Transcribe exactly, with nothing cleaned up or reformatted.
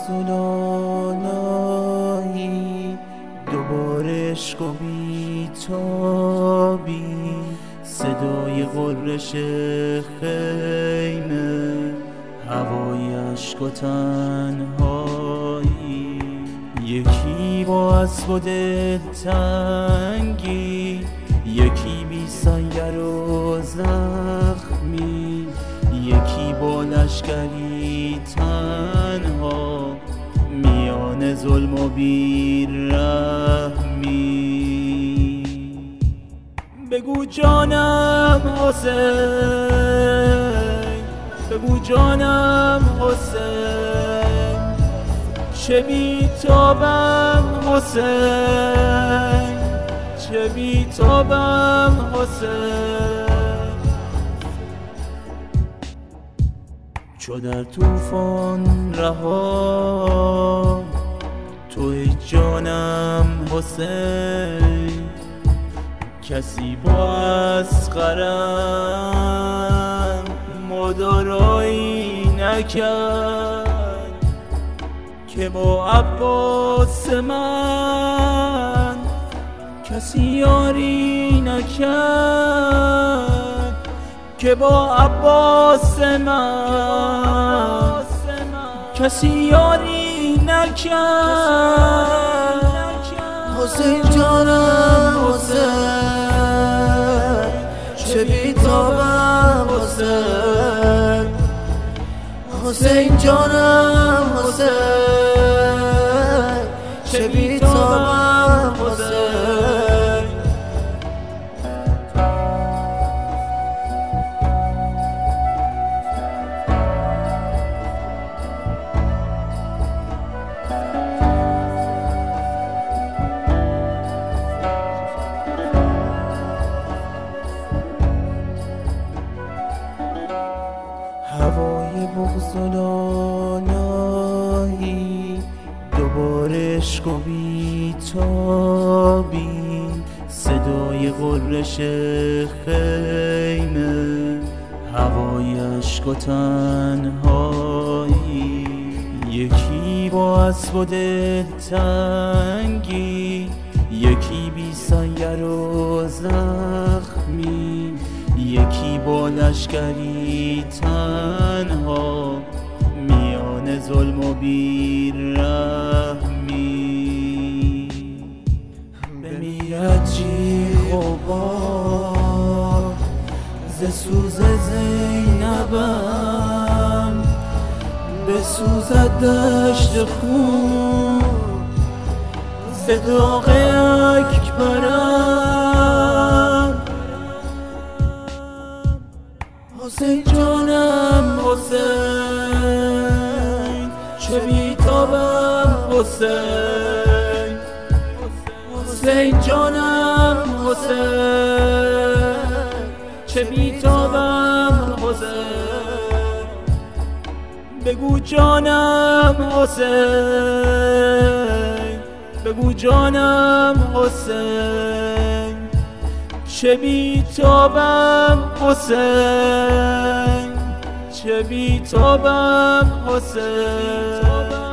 بغض لالایی دوباره عشق و بیتابی، صدای غرش خیمه، هوای عشق و تنهایی. یکی با اسب و دلتنگی، یکی بی سنگر و زخمی، یکی با لشکری تنها میان ظلم و بیرحمی. بگو جانم حسین، بگو جانم حسین، چه بیتابم حسین، چه بیتابم حسین. چو در طوفان رها توی جانم حسین، کسی با اصغرم مدارایی نکرد، که با عباس من کسی یاری نکرد، که با عباس من کسی یاری نکرد. حسین جانم حسین، چه بیتابم حسین، حسین جانم حسین، چه بیتابم حسین. هوای بغض و لالایی دوباره عشق و بیتابی، صدای غرش خیمه، هوای عشق و تنهایی. یکی با اسب و دلتنگی، یکی بی سنگر و زخمی، یکی با لشکری تنها میان ظلم و بیرحمی. بمیرد جیغ و باد ز سوز زینبم، بسوزد دشت خون ز داغ اکبرم. حسین جانم حسین، چه بیتابم حسین، حسین جانم حسین، چه بیتابم حسین. بگو جانم حسین، بگو جانم حسین، چه بیتابم حسین، چه بیتابم حسین.